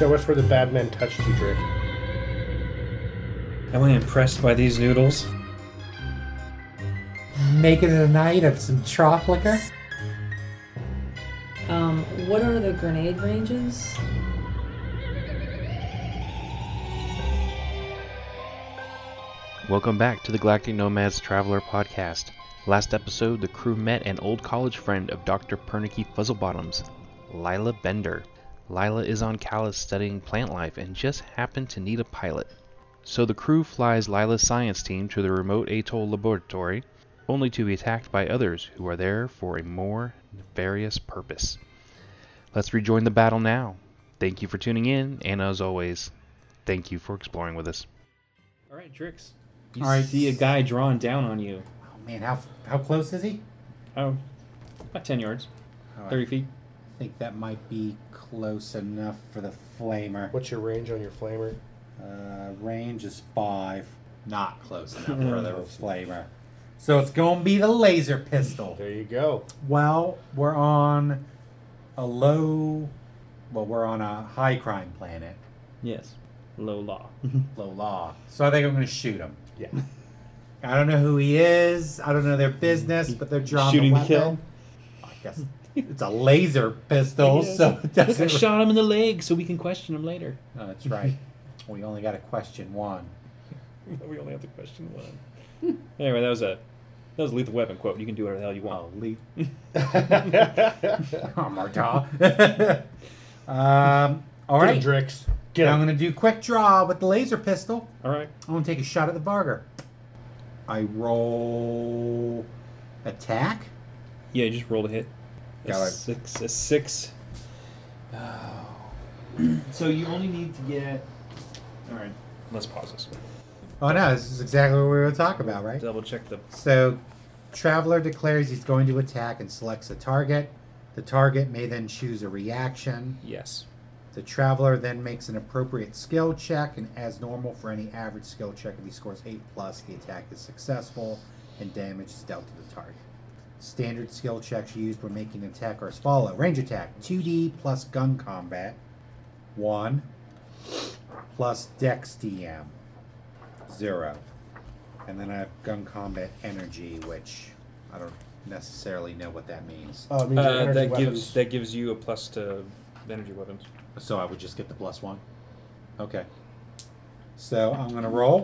Show us where the bad men touched you, Drake. Am I impressed by these noodles? Make it a night of some trough liquor. What are the grenade ranges? Welcome back to the Galactic Nomads Traveler podcast. Last episode, the crew met an old college friend of Dr. Pernicky Fuzzlebottoms, Lila Bender. Lila is on Callus studying plant life and just happened to need a pilot. So the crew flies Lila's science team to the remote atoll laboratory, only to be attacked by others who are there for a more nefarious purpose. Let's rejoin the battle now. Thank you for tuning in, and as always, thank you for exploring with us. All right, Drix. You All right. see a guy drawn down on you. Oh man, how close is he? Oh, about 10 yards. 30 feet. I think that might be close enough for the flamer. What's your range on your flamer? Range is 5. Not close enough for the flamer. So it's going to be the laser pistol. There you go. Well, we're on we're on a high crime planet. Yes. Low law. Low law. So I think I'm going to shoot him. Yeah. I don't know who he is. I don't know their business, but they're drawing Shooting the to weapon. kill? I guess it's a laser pistol, Yes. so it I doesn't... shot him in the leg so we can question him later. Oh, that's right. We only got to question one. We only have to question one. Anyway, that was a Lethal Weapon quote. You can do whatever the hell you want. Oh, Lee. Oh, Marta. All right. Drix. Get I'm him. going to do quick draw with the laser pistol. All right. I'm going to take a shot at the Varger. I roll attack. Yeah, you just rolled a hit. Got it. A six. So you only need to get... All right. Let's pause this. Oh, no, this is exactly what we were talking about, right? Double check the... So, Traveler declares he's going to attack and selects a target. The target may then choose a reaction. Yes. The Traveler then makes an appropriate skill check, and as normal for any average skill check, if he scores 8+, the attack is successful, and damage is dealt to the target. Standard skill checks used when making an attack are as follow. Range attack, 2d plus gun combat, 1, plus dex DM, 0. And then I have gun combat energy, which I don't necessarily know what that means. Oh, it means your energy weapons. that gives you a plus to energy weapons. So I would just get the +1. Okay. So I'm going to roll.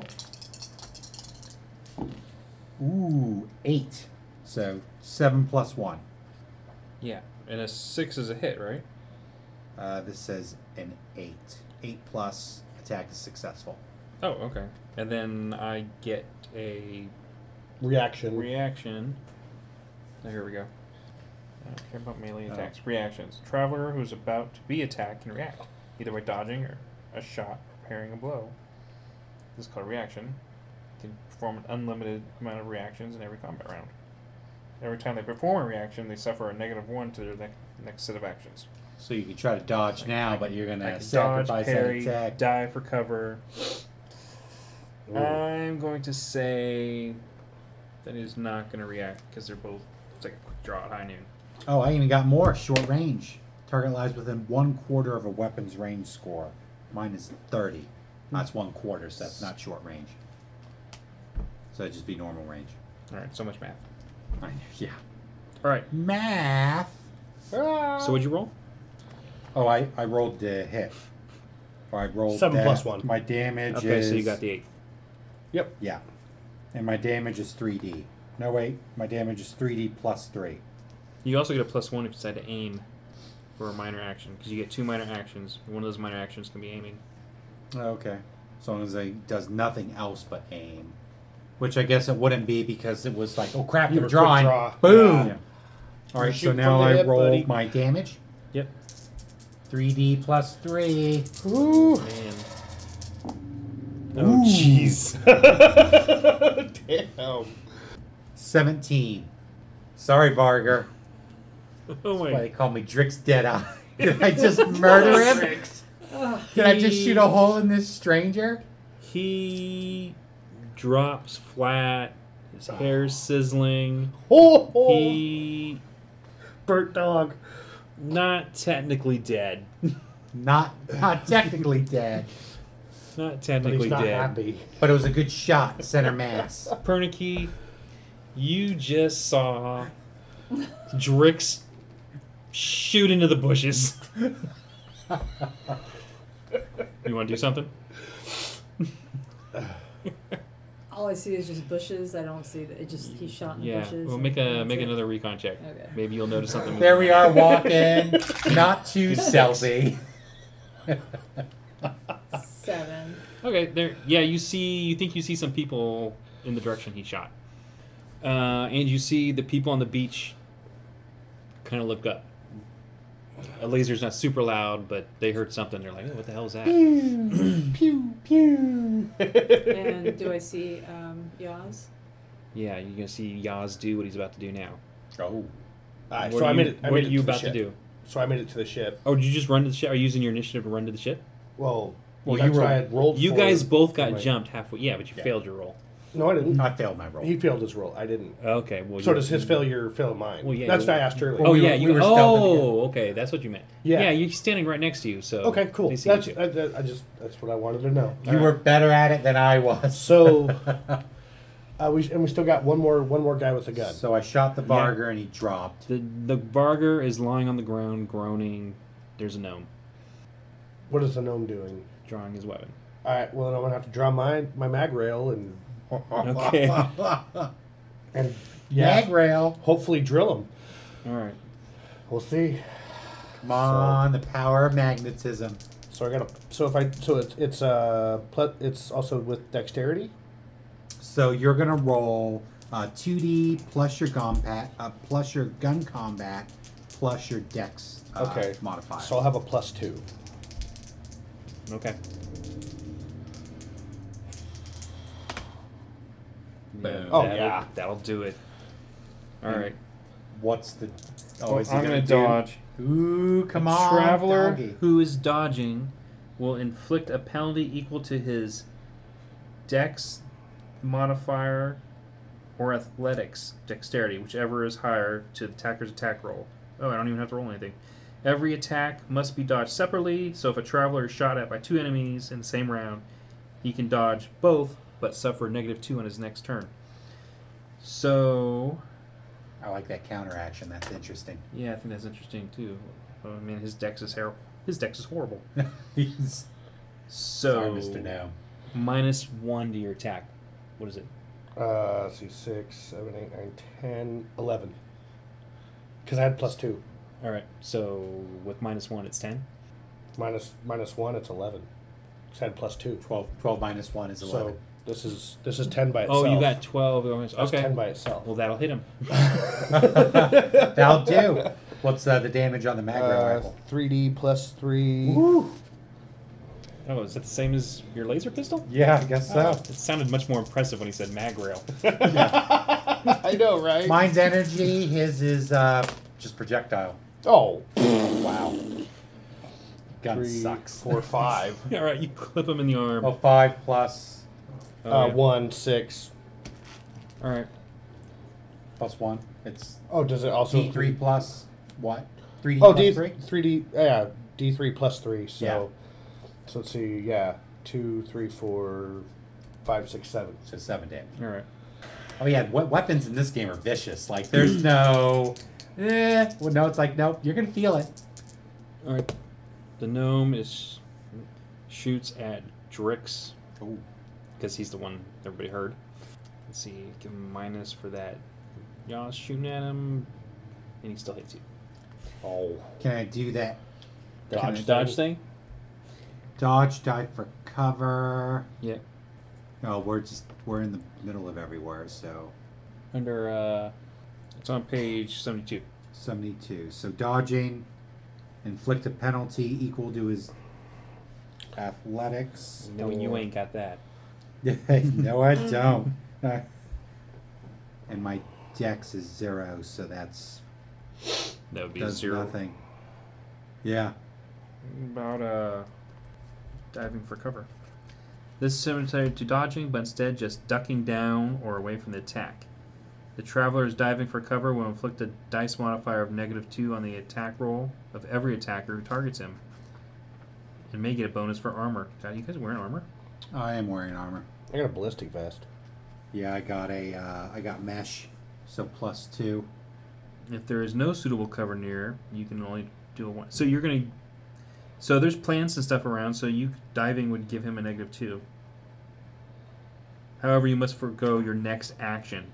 Ooh, 8. So 7 plus 1. Yeah, and a 6 is a hit, right? This says an 8. 8 plus attack is successful. Oh, okay. And then I get a Reaction. reaction. Oh, here we go. I don't care about melee attacks. Reactions. Traveler who's about to be attacked can react, either by dodging or a shot or parrying a blow. This is called a reaction. They can perform an unlimited amount of reactions in every combat round. Every time they perform a reaction, they suffer a -1 to their next set of actions. So you can try to dodge now, but you're going I to can sacrifice dodge, that parry, attack. dive for cover. Ooh. I'm going to say that he's not going to react because they're both. It's like a quick draw at high noon. Oh, I even got more. Short range. Target lies within 1/4 of a weapon's range score. Mine is 30. That's 1/4, so that's not short range. So that'd just be normal range. All right, so much math. Yeah. All right. Math. Ah. So what'd you roll? Oh, I rolled the hit. Or I rolled 7 that. plus 1. My damage Okay, is... so you got the 8. Yep. Yeah. And my damage is 3d. No, wait. My damage is 3d plus 3. You also get a +1 if you decide to aim for a minor action because you get 2 minor actions. One of those minor actions can be aiming. Okay. As long as it does nothing else but aim. Which I guess it wouldn't be because it was like, oh crap, You you're were drawing. quick draw. Boom! Yeah. Alright, so Shoot now from the I hip, roll buddy. my damage. Yep. 3d plus 3. Ooh. Man. Ooh. Oh, jeez. Damn. 17. Sorry, Varger. Oh, That's why my. they call me Drix Deadeye. Did I just murder him? Did I just shoot a hole in this stranger? He drops flat. His hair's sizzling. Oh, He Bert dog. not technically dead. Not technically dead, Not But technically he's not dead. happy. but it was a good shot, center mass. Pernicky, you just saw Drix shoot into the bushes. You want to do something? All I see is just bushes. I don't see that. It just he shot in the Yeah. bushes. Well, and make that's it. another recon check. Okay. Maybe you'll notice something. There we are walking, not too stealthy. 7. Okay, there. Yeah, you think you see some people in the direction he shot, and you see the people on the beach kind of look up. A laser's not super loud, but they heard something. They're like, "Oh, what the hell is that?" Pew pew. And do I see Yaz? Yeah, you're gonna see Yaz do what he's about to do now. Oh, Alright, What so are I you, made it. I what made are it you to the about to ship. do? So I made it to the ship. Oh, did you just run to the ship? Are you using your initiative to run to the ship? Well, Well, that's you what rolled. I had rolled. You for guys both for got my- jumped halfway. Yeah, but you Yeah. failed your roll. No, I didn't. I failed my roll. He failed his roll. I didn't. Okay, well. So you- does his failure fail mine? Well, yeah, That's you- what I asked earlier. Oh we yeah, were- you. we were stealthing Oh, okay, that's what you meant. Yeah. Yeah, you're standing right next to you, so. Okay, cool. they see That's you. that's what I wanted to know. You were better at it than I was. So, we still got one more guy with a gun. So I shot the Varger and he dropped. The Varger is lying on the ground, groaning. There's a gnome What is the gnome doing? drawing his weapon. All right. Well, then I'm gonna have to draw my mag rail and Okay. Mag rail. hopefully drill him. All right. We'll see. Come on, the power of magnetism. So I got it's also with dexterity. So you're gonna roll 2d plus your gun combat plus your dex Okay. modifier. So I'll have a +2. Okay. Boom. Oh, that'll, yeah. That'll do it. All right. What's the? Well, is he I'm gonna do- dodge. Ooh, come A on, traveler doggy. who is dodging will inflict a penalty equal to his dex modifier or athletics dexterity, whichever is higher, to the attacker's attack roll. Oh, I don't even have to roll anything. Every attack must be dodged separately, so if a traveler is shot at by 2 enemies in the same round, he can dodge both but suffer -2 on his next turn. So, I like that counteraction. That's interesting. yeah, I think that's interesting too. I mean, his dex is horrible. He's So, sorry, Mr. No. -1 to your attack. What is it? Let's see, 6, 7, 8, 9, 10, 11. Because I had +2. All right. So with -1, it's 10. Minus 1, it's 11. Because I had +2. 12 minus 1 is 11. So this is 10 by itself. Oh, you got 12. That's Okay. 10 by itself. Well, that'll hit him. That'll do. What's the damage on the mag rail rifle? 3D +3. Woo. Oh, is that the same as your laser pistol? Yeah, I guess so. It sounded much more impressive when he said mag rail. I know, right? Mine's energy. His is just projectile. Oh, Wow. Gun 3, sucks. 4, 5. All right, you clip him in the arm. Oh, 5 plus Oh, yeah. 1, 6. All right. plus 1. It's Oh, does it also D3 plus what? 3D Oh, plus D 3? 3D. Yeah, D3 +3. So, Yeah. so let's see. Yeah, 2, 3, 4, 5, 6, 7. So 7 damage. All right. Oh yeah, weapons in this game are vicious. Like there's no, well no, it's like nope, you're gonna feel it. All right. The gnome shoots at Drix Ooh. because he's the one everybody heard. Let's see. Give him minus for that. Y'all shooting at him, and he still hits you. Oh, Can I do that? Dodge thing. Dodge, dive for cover. Yeah. No, we're in the middle of everywhere, so Under it's on page 72. 72. So dodging, inflict a penalty equal to his athletics. No, you ain't got that. No, I don't. And my dex is 0, so that's That would be does 0. nothing. Yeah. About diving for cover. This is similar to dodging, but instead just ducking down or away from the attack. The traveler is diving for cover will inflict a dice modifier of -2 on the attack roll of every attacker who targets him. and may get a bonus for armor. God, you guys wearing armor? I am wearing armor. I got a ballistic vest. Yeah, I got mesh, so +2. If there is no suitable cover near, you can only do a 1. So you're gonna. So there's plants and stuff around. So diving would give him a -2. However, you must forego your next action.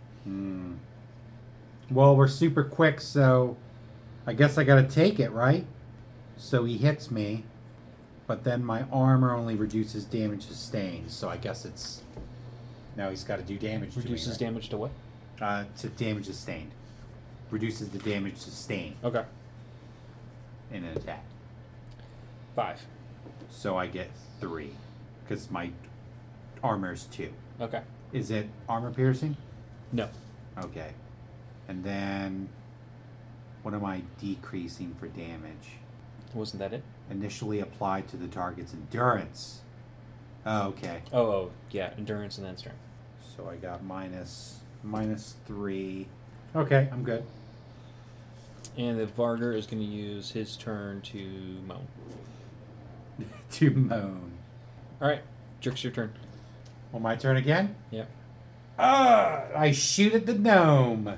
Well, we're super quick, so I guess I gotta take it, right? So he hits me, but then my armor only reduces damage sustained, so I guess it's... Now he's got to do damage to me, Reduces right? damage to what? To damage sustained. Reduces the damage sustained Okay. in an attack. 5. So I get 3, because my armor's 2. Okay. Is it armor piercing? No. Okay. And then, what am I decreasing for damage? Wasn't that it? Initially applied to the target's endurance. Oh, okay. Oh, yeah. Endurance and then strength. So I got -3. Okay, I'm good. And the Varger is going to use his turn to moan. To moan. All right. Drix, your turn. Well, my turn again? Yep. I shoot at the gnome.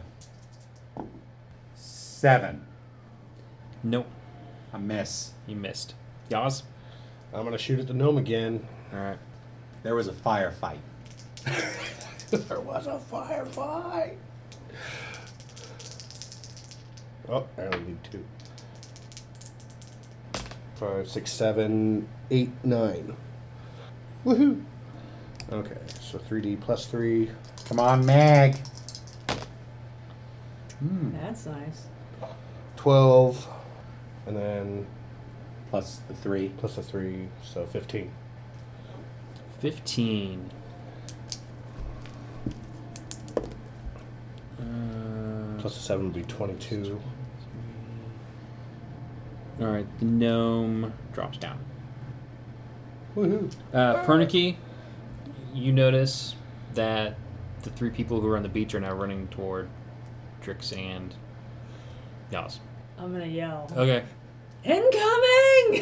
7. Nope. A miss. You missed. Yaz? I'm gonna shoot at the gnome again. All right. There was a firefight. There was a firefight. Oh, I only need 2. 5, 6, 7, 8, 9. Woohoo! Okay, so 3D plus 3. Come on, Mag. That's nice. 12. And then Plus the 3. plus a 3, so 15. 15. Plus a 7 would be 22. All right. The gnome drops down. Woohoo! Pernicky, you notice that the 3 people who are on the beach are now running toward Drix and Yaz. I'm gonna yell. Okay. Incoming!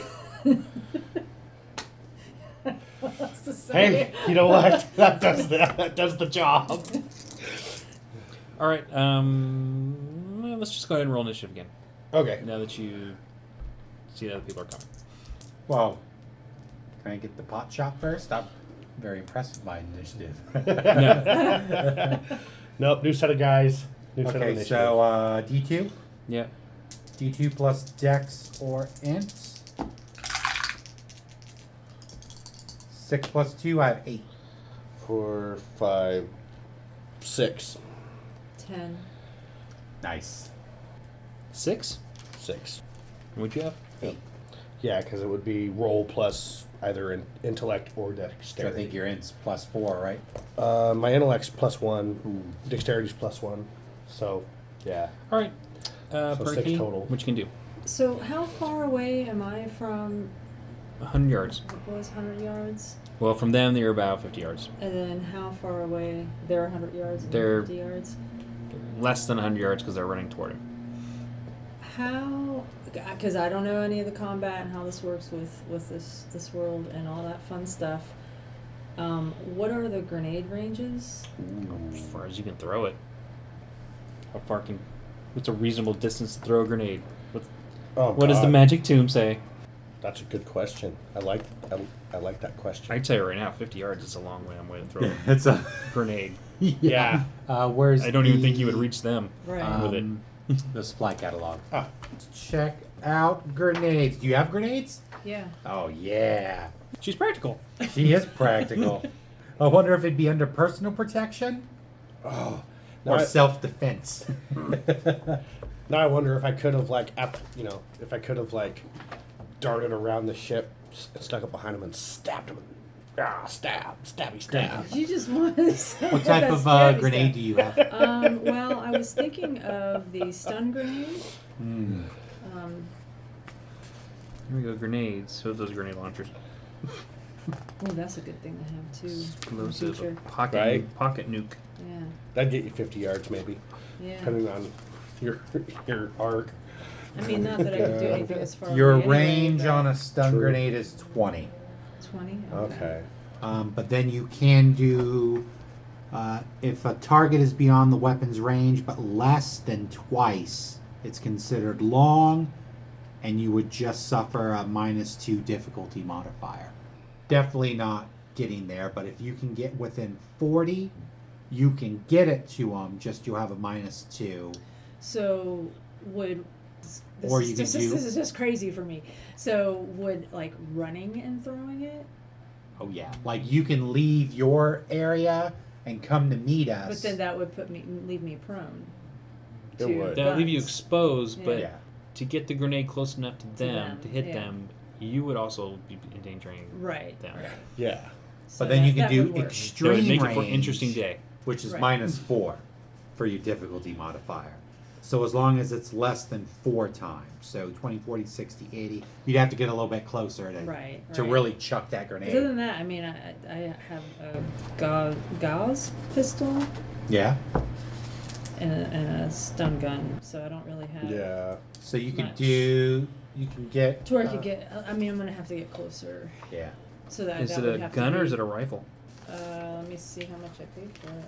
What else to say? Hey, you know what? That does the job. All right. Let's just go ahead and roll initiative again. Okay. Now that you see that other people are coming. Well, can I get the pot shot first? I'm very impressed with my initiative. No. Nope, new set of guys. New set of Okay, initiative. so D2. Yeah. D2 plus Dex or Int. 6 plus 2, I have 8. 4, 5, 6. 10. Nice. 6. 6. What'd you have? 8. Yeah, because it would be roll plus either intellect or So I dexterity. think your Int's plus 4, right? My intellect's plus 1. Dexterity's plus 1. So, yeah. All right. So 6 Perky, total. what you can do? So how far away am I from 100 yards. what was 100 yards? Well, from them, they're about 50 yards. And then how far away? They're 100 yards and They're- 50 yards? Less than 100 yards because they're running toward him. How? Because I don't know any of the combat and how this works with this world and all that fun stuff. What are the grenade ranges? As far as you can throw it. How far can... What's a reasonable distance to throw a grenade? What does the magic tomb say? That's a good question. I like that question. I can tell you right now, 50 yards is a long way to throw a It's a... grenade. Yeah. Where's I don't even think you would reach them Right. with it. the supply catalog. Ah. Check out grenades. Do you have grenades? Yeah. Oh, yeah. She's practical. She is practical. I wonder if it'd be under personal protection Oh. or Now self-defense. Now I wonder if I could have if I could have darted around the ship, stuck up behind him, and stabbed him. Stab. You just want to say What type that of stabby grenade do stuff. you have? Well, I was thinking of the stun grenade. Mm. Here we go, grenades. So those grenade launchers. Oh, that's a good thing to have too. Explosive. In the future. Pocket nuke. Yeah. That'd get you 50 yards maybe, Yeah. depending on your arc. I mean, not that I could do anything as far Your away anyway, range but- on a stun True. grenade is 20. 20? Okay. But then you can do, if a target is beyond the weapon's range but less than twice, it's considered long, and you would just suffer a -2 difficulty modifier. Definitely not getting there, but if you can get within 40, you can get it to them, just you have a -2. So would this Or is you can just, do- this is just crazy for me. So would like running and throwing it, Oh yeah, like you can leave your area and come to meet us. but then that would leave me prone. It to would. That'll leave you guns. exposed, but yeah. to get the grenade close enough to them, to hit yeah. them, you would also be endangering Right. them. Right. Yeah. So But then you that can do would work. That extreme would make range, it for an interesting day. which is Right. -4 for your difficulty modifier. So as long as it's less than 4 times, so 20, 40, 60, 80, you'd have to get a little bit closer to Right. to right. really chuck that Other grenade. than that, I mean, I have a Gauss pistol Yeah. and a stun gun, so I don't really have. Yeah. So you could Much. you can get. To where I could get. I mean, I'm gonna have to get closer, Yeah. so that Is that it would a have gun to or be, is it a rifle? Let me see how much I paid for it.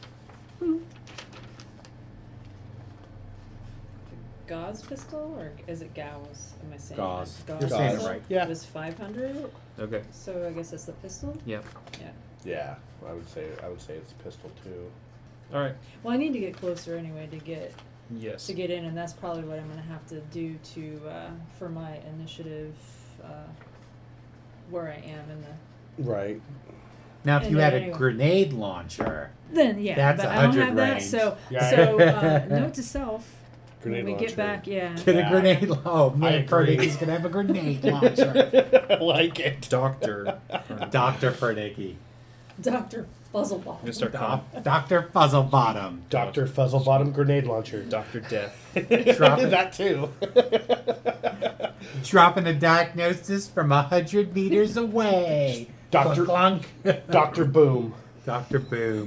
Gauss pistol or is it Gauss? Am I saying Gauss. that? You're saying it pistol? right. Yeah. It was 500, Okay. so I guess that's the pistol. Yep. Yeah. I would say it's pistol too. All right. Well, I need to get closer anyway to get Yes. in, and that's probably what I'm gonna have to do to for my initiative where I am in the. Right. Now, if And you had a anyway. grenade launcher, Then yeah, That's but I don't 100 have that. range. So Yeah. note to self. Grenade when we get launcher. back, yeah. get Yeah. a grenade. Oh I man, agree. Fernicky's gonna have a grenade launcher. I like it. Doctor. Dr. Fernicky. Dr. Fuzzleball. I'm gonna start calling Dr. Fuzzlebottom. Dr. Fuzzlebottom grenade launcher. Dr. Death. Drop it. That too. Dropping a diagnosis from 100 meters away. Dr. Clunk. Dr. Boom. Dr. Boom.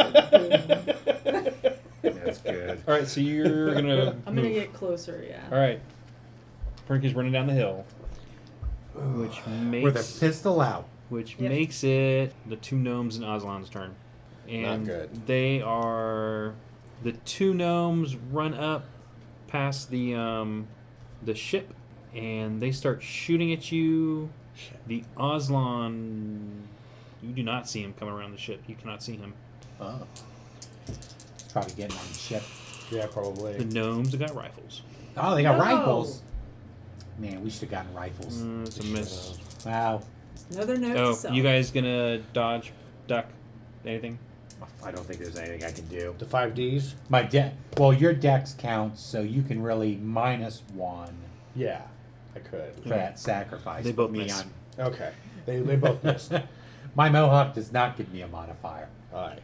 That's good. All right, so you're gonna. I'm gonna move. get closer, yeah. All right. Perky's running down the hill, which With a makes pistol out. which Yep. makes it the two gnomes and Aslan's turn, and good. they are the two gnomes run up past the ship, and they start shooting at you. The Aslan, you do not see him come around the ship. You cannot see him. Oh. Probably getting on the ship. Yeah, The probably. gnomes have got rifles. Oh, they got No. rifles. Man, we should have gotten rifles. It's a miss. Wow. Another note to Oh, self. you guys gonna dodge, duck, anything? I don't think there's anything I can do. The 5Ds? My deck. Well, your dex counts, so you can really -1 Yeah, I could. for that sacrifice. They Put both me miss. on. Okay. They both missed. My mohawk does not give me a modifier. Alright.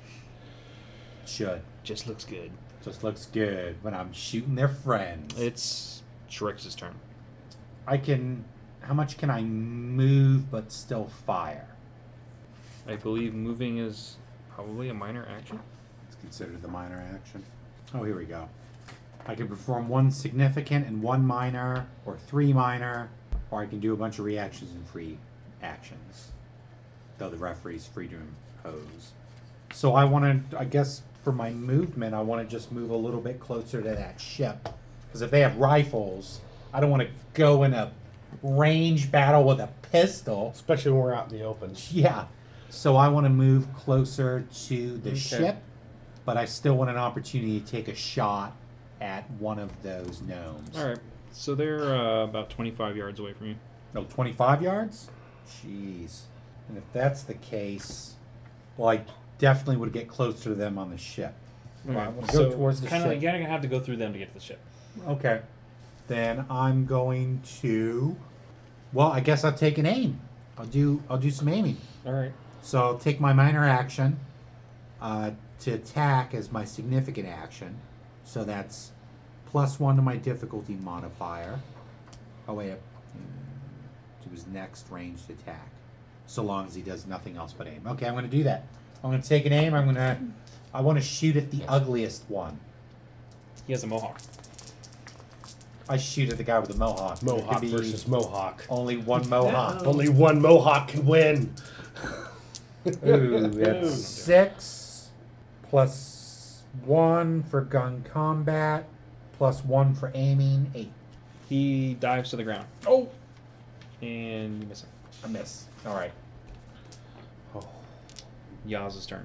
Should. Just looks good. Just looks good when I'm shooting their friends. It's Shrex's turn. I can. How much can I move but still fire? I believe moving is probably a minor action. It's considered the minor action. Oh, here we go. I can perform 1 significant and 1 minor, or 3 minor, or I can do a bunch of reactions and free actions. Though the referee's free to impose. So I want to, I guess for my movement, I want to just move a little bit closer to that ship. Because if they have rifles, I don't want to go in a range battle with a pistol. Especially when we're out in the open. Yeah. So I want to move closer to the Okay. ship, but I still want an opportunity to take a shot at one of those gnomes. All right. So they're about 25 yards away from you. No, 25 yards? Jeez. And if that's the case, well, I definitely would get closer to them on the ship. Well, I want to go towards the kind of ship. you're gonna have to go through them to get to the ship. Okay. Then I'm going to. Well, I guess I'll take an aim. I'll do some aiming. All right. So I'll take my minor action to attack as my significant action. So that's +1 to my difficulty modifier. Oh wait, to his next ranged attack. So long as he does nothing else but aim. Okay, I'm going to do that. I'm going to take an aim. I want to shoot at the ugliest one. He has a mohawk. I shoot at the guy with the mohawk. There Mohawk could be versus Mohawk. only one mohawk. Only one Mohawk can win. Ooh, that's 6 plus 1 for gun combat, plus 1 for aiming, 8. He dives to the ground. Oh! And you miss him. A miss. Alright. Oh. Yaz's turn.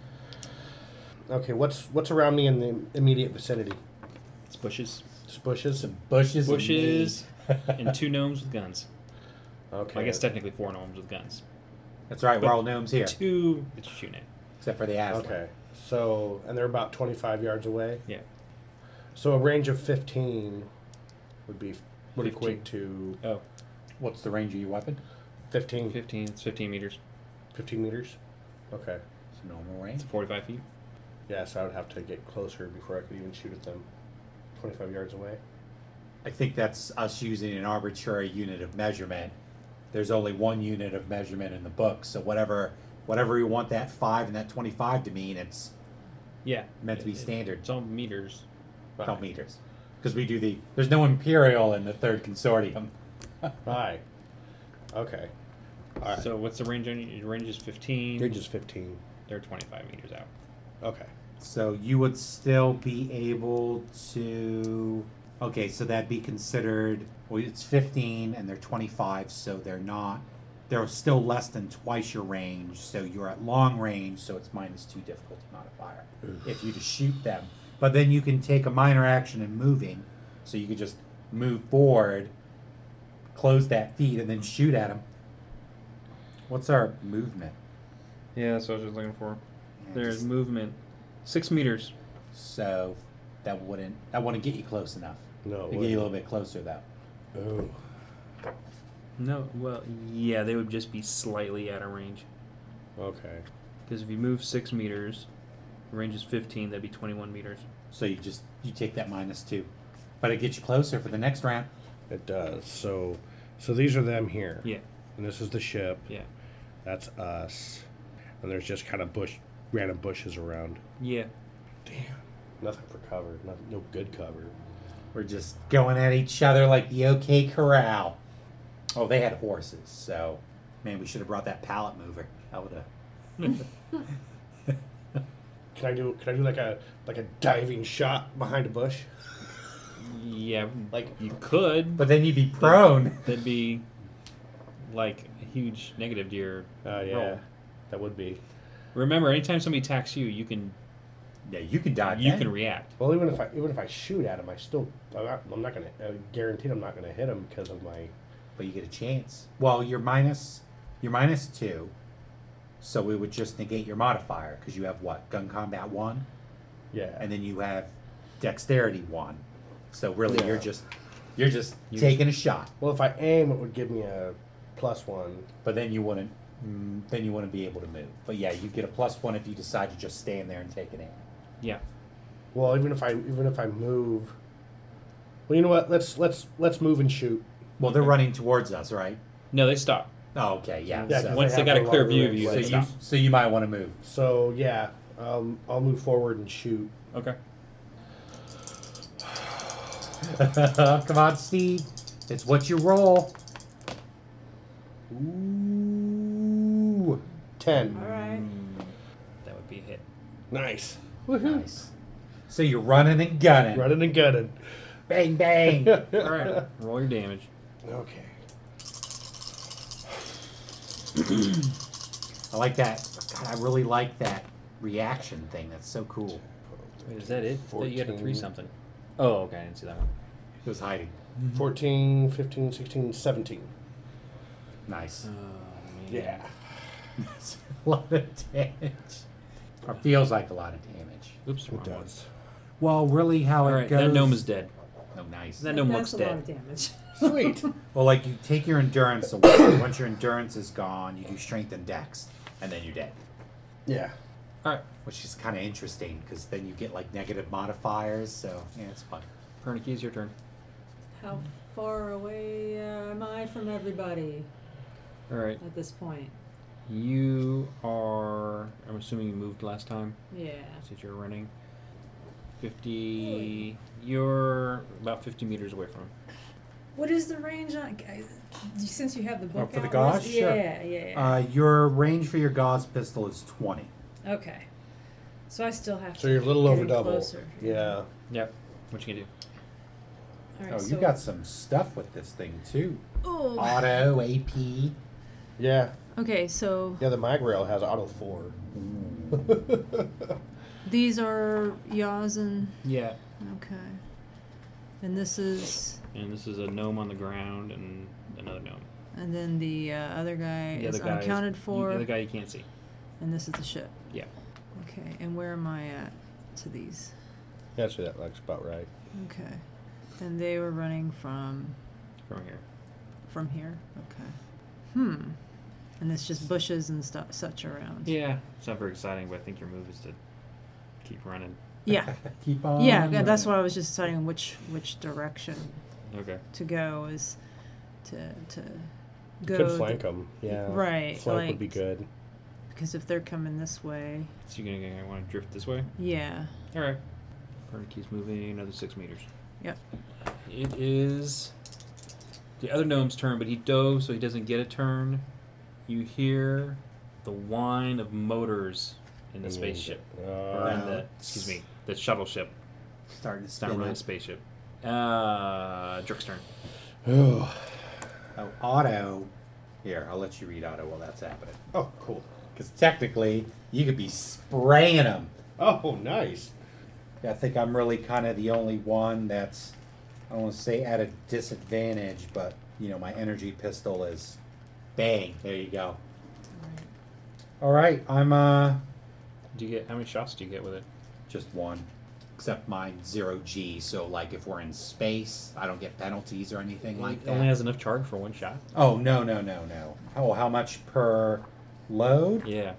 Okay, what's around me in the immediate vicinity? It's bushes. Just bushes. Bushes. Bushes and and 2 gnomes with guns. Okay. I guess technically 4 gnomes with guns. That's right, we're all gnomes here. 2 that you're shooting at. Except for the Aslan. Okay. So, and they're about 25 yards away. Yeah. So a range of 15 would 15. equate to Oh, What's the range of your weapon? 15. 15. It's 15 meters. 15 meters. Okay. It's a normal range. It's 45 feet. Yeah, so I would have to get closer before I could even shoot at them. 25 yards away. I think that's us using an arbitrary unit of measurement. There's only one unit of measurement in the book, so whatever you want that 5 and that 25 to mean, it's Yeah. meant to be standard. It's all meters. Not meters. Because we do there's no imperial in the third consortium. Right. Okay. All right. So what's the range on your range is 15. Range is 15. They're 25 meters out. Okay. So you would still be able to... Okay, so that'd be considered... Well, it's 15 and they're 25, so they're still less than twice your range, so you're at long range, so it's -2 difficulty modifier if you just shoot them. But then you can take a minor action in moving, so you could just move forward, close that feed, and then shoot at them. What's our movement? Yeah, that's what I was just looking for. Yeah, There's just- movement. 6 meters. So that wouldn't get you close enough. No. It'd get you a little bit closer though. Oh. No, well, yeah, they would just be slightly out of range. Okay. Because if you move 6 meters, the range is 15, that'd be 21 meters. So you take that -2, but it gets you closer for the next round. It does. So these are them here. Yeah, And this is the ship. yeah, That's us. And there's just kind of random bushes around. yeah. Damn. Nothing for cover. No good cover. We're just going at each other like the OK Corral. Oh, they had horses, so man, we should have brought that pallet mover. That would have. Can I do like a diving shot behind a bush? Yeah, Like you could, But then you'd be prone. that'd be like a huge negative to your yeah. roll. That would be. Remember, anytime somebody attacks you, you can Yeah, you can dodge. you that. can react. Well, even if I shoot at him, I'm not gonna guaranteed I'm not gonna hit him because of my. But you get a chance. Well, you're -2, so we would just negate your modifier because you have what? Gun combat 1, Yeah. and then you have dexterity 1. So really, Yeah. you're just taking a shot. Well, if I aim, it would give me a +1. But then you wouldn't. Then you wouldn't be able to move. But yeah, you get a +1 if you decide to just stand there and take an aim. Yeah. Well, even if I move. Well, you know what? Let's move and shoot. Well, they're running towards us, right? No, they stop. Oh, okay, yeah. Yeah, so, 'cause Once they have got a clear longer view of range you, weapons. they stop. so you might want to move. So yeah, I'll move forward and shoot. Okay. Come on, Steve. It's what you roll. Ooh. 10. All right. That would be a hit. Nice. Nice. So you're running and gunning. Running and gunning. Bang, bang. All right. Roll your damage. Okay. I like that. God, I really like that reaction thing. That's so cool. Wait, is that it? I thought you got a 3 14. something. Oh, okay. I didn't see that one. It was hiding. 14, 15, 16, 17. Nice. Oh, man. Yeah. That's a lot of damage. Or feels like a lot of damage. Oops. It wrong one. does. Well, really, how All it right. goes. That gnome is dead. Oh, nice. That gnome looks That's a lot dead. of damage. Sweet. Well, like you take your endurance away. Once your endurance is gone, you do strength and dex, and then you're dead. Yeah. All right. Which is kind of interesting because then you get like negative modifiers. So yeah, it's fun. Pernicky, it's your turn. How far away am I from everybody All right. at this point? You are. I'm assuming you moved last time Yeah. since you're running. 50. You're about 50 meters away from him. What is the range on? Since you have the book for the out, gauze? what is- Sure. Yeah. Your range for your gauze pistol is 20. Okay. So I still have to. So you're a little get over in double. closer. Yeah. Yep. What you can do? All right, Oh, so, you got some stuff with this thing too. Oh. Auto, AP. Yeah. Okay, so Yeah, the mag rail has auto 4. these are yaws and Yeah. okay, and this is, And this is a gnome on the ground and another gnome. and then the other guy The is other guy unaccounted for, The other guy you can't see. and this is the ship. Yeah. Okay, and where am I at to these? Actually, that looks about right. Okay, and they were running from From here. here. Okay. And it's just bushes and stuff such around. Yeah. It's not very exciting, but I think your move is to keep running. Yeah. Keep on. Yeah, that's running. why I was just deciding which direction Okay. to go is to go. Could flank them. Yeah. Right, Flank like- would be good. Because if they're coming this way, So you're gonna want to drift this way? yeah. All right. Pernickey's moving another 6 meters. Yep. It is the other gnome's turn, but he dove, so he doesn't get a turn. You hear the whine of motors in the spaceship, or in the the shuttle ship. Starting to It's not spin really a up. spaceship. Drix's turn. Oh, auto. Here, I'll let you read auto while that's happening. Oh, cool. Because technically, you could be spraying them. Oh, nice. I think I'm really kind of the only one that's, I don't want to say at a disadvantage, but, you know, my energy pistol is bang. There you go. All right, I'm Do you get how many shots do you get with it? just one. Except mine 0G, so like if we're in space, I don't get penalties or anything like It that. only has enough charge for one shot. Oh, no. Oh, how much per load? Yeah,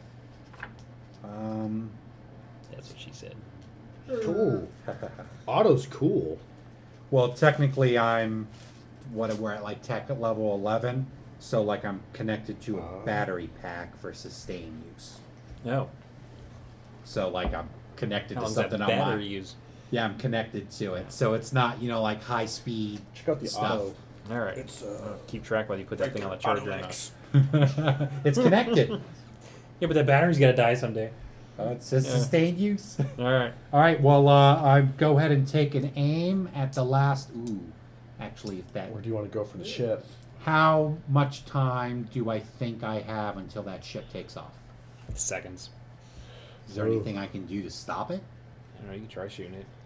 Um, that's what she said. Cool. Auto's cool. well, technically I'm, we're at like tech level 11, so like I'm connected to a battery pack for sustain use. No. So like I'm connected How to long does that something on battery my, use? yeah, I'm connected to it. So it's not, you know, like high speed Check out the stuff. auto. All right. It's Keep track while you put that thing on the charger or not. It's connected. Yeah, but that battery's got to die someday. It says Yeah. sustained use. All right. All right, well, I go ahead and take an aim at the last. Ooh, actually, if that. Where do you want to go for the ship? How much time do I think I have until that ship takes off? Seconds. Is there Ooh. anything I can do to stop it? I don't know. You can try shooting it.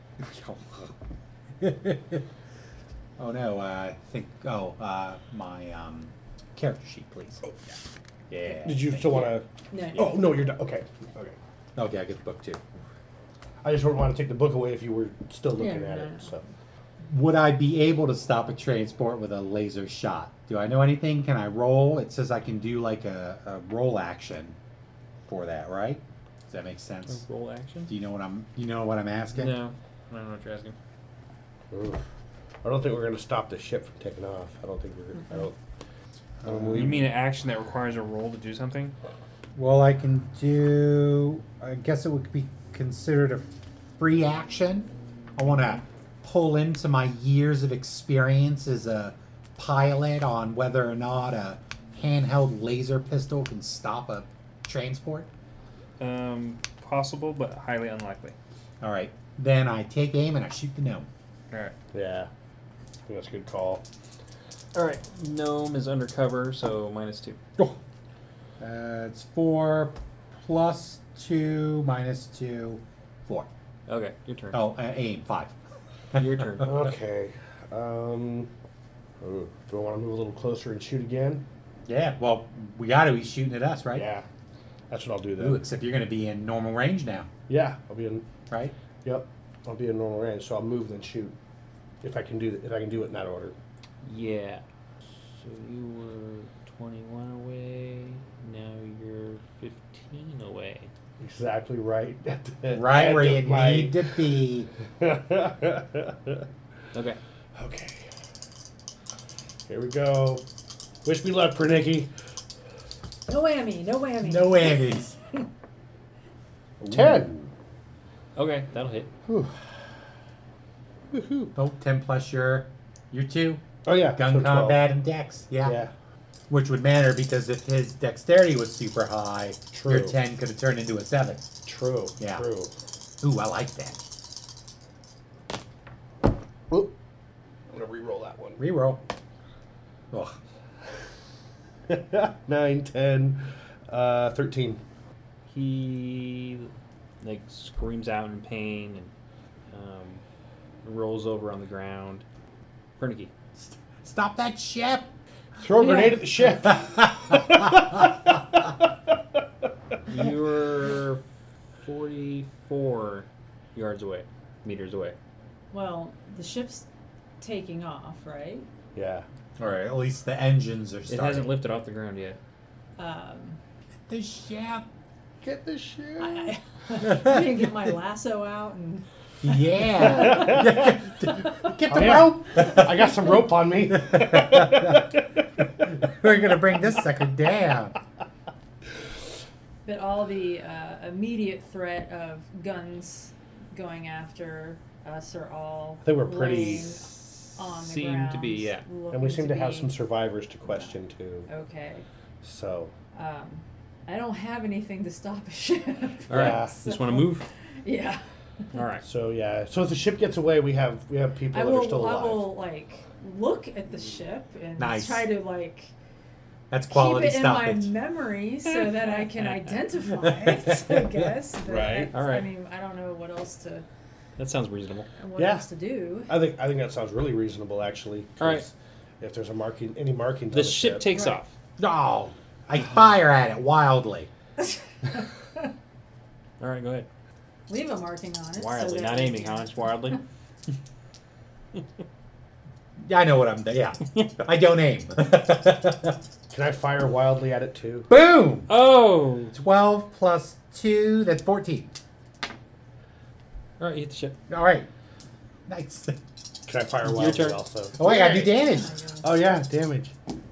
Oh no, I think. Oh, my character sheet, please. Oh yeah. Did you thank still want to? No. Oh no, you're done. Okay. Okay. Okay, I get the book too. I just wouldn't want to take the book away if you were still looking Yeah, at no, it. no. So. Would I be able to stop a transport with a laser shot? Do I know anything? Can I roll? It says I can do like a roll action for that, right? Does that make sense? Roll action? Do you know what I'm asking? No. I don't know what you're asking. Oof. I don't think we're going to stop the ship from taking off. I don't think we're. I don't. You mean an action that requires a roll to do something? Well, I can do. I guess it would be considered a free action. I want to pull into my years of experience as a pilot on whether or not a handheld laser pistol can stop a transport. Possible, but highly unlikely. All right, then I take aim and I shoot the gnome. All right. Yeah. I think that's a good call. All right. Gnome is undercover, so -2. It's 4 plus 2 minus 2, 4. Okay, your turn. Oh, aim 5. Your turn. Okay. Do I want to move a little closer and shoot again? Yeah, well, we got to be shooting at us, right? Yeah. That's what I'll do Ooh, then. except you're going to be in normal range now, Yeah. I'll be in. right? Yep. I'll be in normal range, so I'll move then shoot. If I can do it in that order. Yeah. So you were 21 away. Now you're 15 away. Exactly right. At the Right end where of you my- need to be. Okay. Okay. Here we go. Wish me luck, Pernicky. No whammy. No whammy. No whammies. 10. Okay, that'll hit. Whew. Woohoo. Oh, 10 plus your 2. Oh, yeah. Gun so 12. combat and dex. Yeah. Yeah. Which would matter because if his dexterity was super high, your True. 10 could have turned into a 7. True. Yeah. True. Ooh, I like that. Whoop. I'm going to re-roll that one. Reroll. Ugh. 9, 10, 13. He like screams out in pain and rolls over on the ground. Pernicky. Stop that ship! Throw a grenade at the ship. You're 44 meters away. Well, the ship's taking off, right? Yeah. Alright, at least the engines are It starting. hasn't lifted off the ground yet. The ship! Get the ship. I'm gonna get my lasso out and Yeah! Get the Oh, yeah. rope! I got some rope on me. We're gonna bring this sucker down. but all the immediate threat of guns going after us are all I think we're pretty- laying on the Seem ground, to be, yeah. And we looking seem to have be- some survivors to question, too. Okay. So, I don't have anything to stop a ship. All right. Yeah. Just want to move? Yeah. All right. so yeah. So if the ship gets away, we have people I that are still will, I alive. will like look at the ship and Nice. try to like That's quality keep it stoppage. in my memory so that I can identify it, I guess. But Right. that's- All right. I mean, I don't know what else to That sounds reasonable. Yeah. else to do. I think that sounds really reasonable, actually. 'Cause All right. If there's any markings, The on the ship takes Right. off. No! I fire at it wildly. All right, go ahead. Leave a marking on it. Wildly, so not that aiming, huh? Just wildly. Yeah, I know what I'm doing. Yeah. I don't aim. Can I fire wildly at it too? Boom! Oh! 12 plus 2, that's 14. All right, you hit the ship. Alright. Nice. Can I fire Your wildly turn. also? Oh, I gotta do damage. Oh yeah, damage.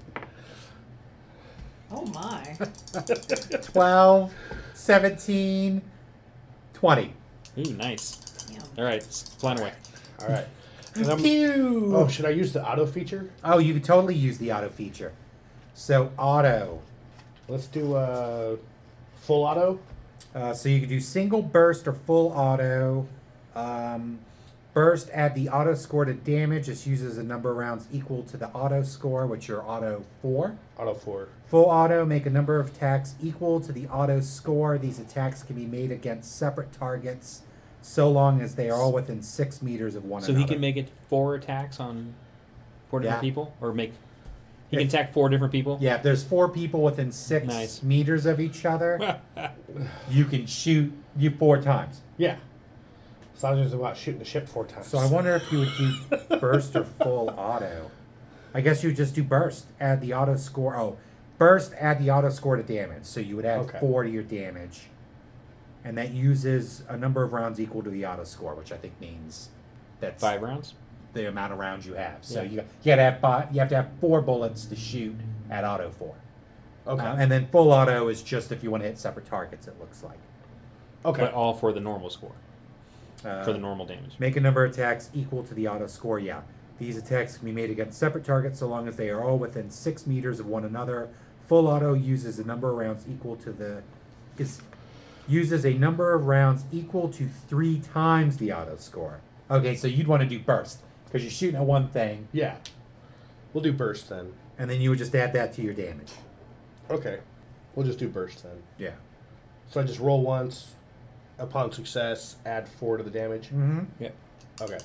Oh my. 12, 17, 20. Ooh, nice. Damn. All right, it's flying away. All right. And I'm- Pew! oh, should I use the auto feature? Oh, you could totally use the auto feature. So, auto. Let's do full auto. So you could do single burst or full auto. Burst, add the auto score to damage. This uses a number of rounds equal to the auto score, which are auto 4. Auto 4. Full auto, make a number of attacks equal to the auto score. These attacks can be made against separate targets so long as they are all within 6 meters of one So another. he can make it 4 attacks on 4 different Yeah. people? Or he can attack 4 different people? Yeah, if there's 4 people within 6 Nice. meters of each other, you can shoot you 4 times. Yeah. As long as it's about shooting the ship 4 times. So I wonder if you would do burst or full auto. I guess you would just do burst. Add the auto score. Oh, burst, add the auto score to damage. So you would add Okay. 4 to your damage. And that uses a number of rounds equal to the auto score, which I think means that's 5 rounds? the amount of rounds you have. So Yeah. you have to have 4 bullets to shoot at auto 4. Okay. And then full auto is just if you want to hit separate targets, it looks like. okay. But all for the normal score. Uh, For the normal damage. Make a number of attacks equal to the auto score, yeah. These attacks can be made against separate targets so long as they are all within 6 meters of one another. Full auto uses a number of rounds equal to uses a number of rounds equal to 3 times the auto score. Okay, so you'd want to do burst because you're shooting at one thing, Yeah. We'll do burst then. and then you would just add that to your damage. Okay. We'll just do burst then. Yeah. So I just roll once. Upon success, add 4 to the damage. Mm-hmm. Yep. Okay.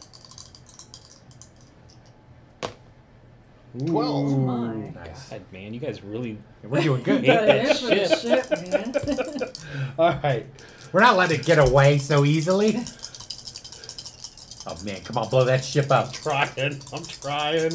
Ooh. 12. Oh my. Nice. God, man, you guys really We're doing good. Hate Got that it for the shit. ship, man. All right. We're not letting it get away so easily. Oh man, come on, blow that ship up. I'm trying.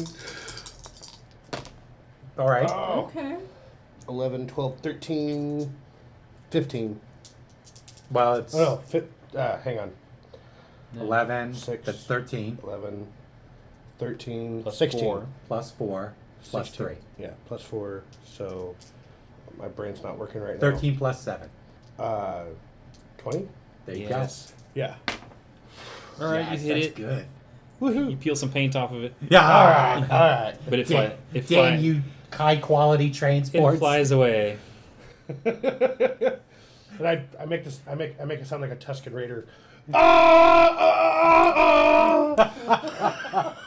All right. Oh. Okay. 11, 12, 13, 15. Well, it's Oh, no. Hang on. 11. 6. That's 13. 11, 13, Plus 16. 4. Plus 4. Plus 16. 3. Yeah, plus 4. So my brain's not working right 13 plus 7. now. 20? There you Yes. Yeah. All right, Yes, you hit that's it. good. Woohoo! You peel some paint off of it, Yeah. All right, all right. but it Dan, flies. you high quality It transports. flies away. And I make this. I make it sound like a Tusken Raider. Ah!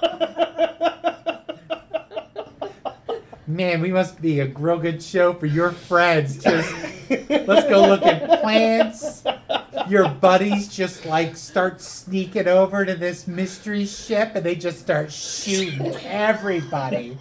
Man, we must be a real good show for your friends. Just let's go look at plants. Your buddies just like start sneaking over to this mystery ship, and they just start shooting everybody.